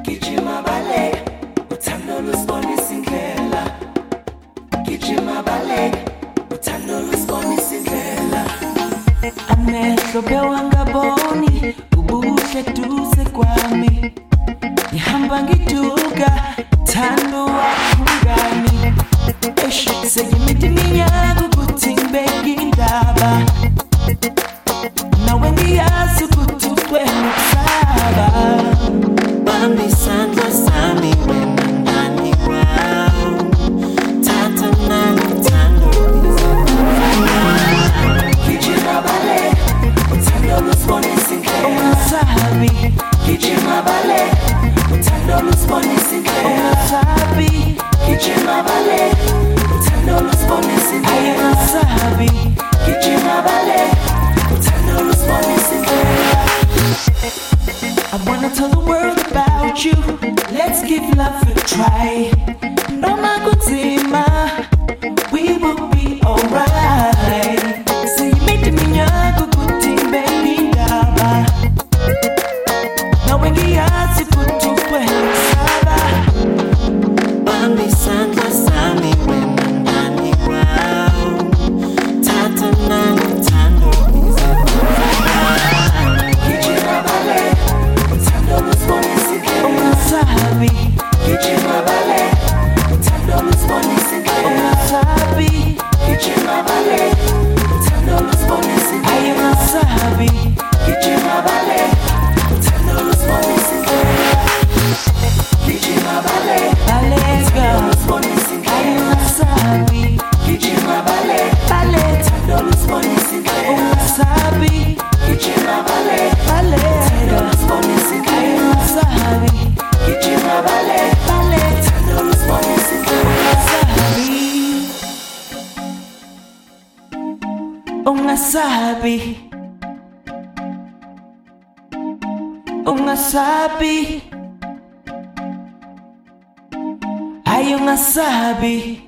Gijima baleka, uthando lusibonisa indlela. Gijima baleka, uthando lusibonisa indlela. Amehlo bewangaboni, ubuhle duze kwami. Ngihamba ngiduka, thando wakungani. Seyimiti iminyaka ukuthi ngibeke indaba. Nawe ngiyazi ukuthi ugcwele ukusaba. Bamba isandla sami wena ngani kwawo. Thatha nalo uthando Gijima baleka, uthando lusibonisa indlela. Ungasabi, gijima baleka, uthando lusibonisa indlela. Ungasabi, gijima baleka, uthando lusibonisa indlela. Ungasabi, gijima baleka, uthando lusibonisa indlela. I wanna tell the world about you. Let's give love a try. Noma kunzima, we will be alright. Seyimiti iminyaka ukuthi ngibeke indaba. Nawe ngiyazi ukuthi ugcwele ukusaba. Bamba isandla sami wena ngani kwawo. Thatha nalo uthando Gijima baleka, uthando lusibonisa indlela. Ungasabi, gijima baleka, uthando lusibonisa indlela. Ungasabi, gijima baleka, uthando lusibonisa indlela. Ungasabi, gijima baleka, uthando lusibonisa indlela. Gijima baleka, uthando lusibonisa indlela. Ungasabi, gijima baleka, uthando lusibonisa indlela. Ungasabi, gijima baleka, uthando lusibonisa indlela. Ungasabi, gijima baleka, uthando lusibonisa indlela. Ungasabi, ungasabi, ay ungasabi.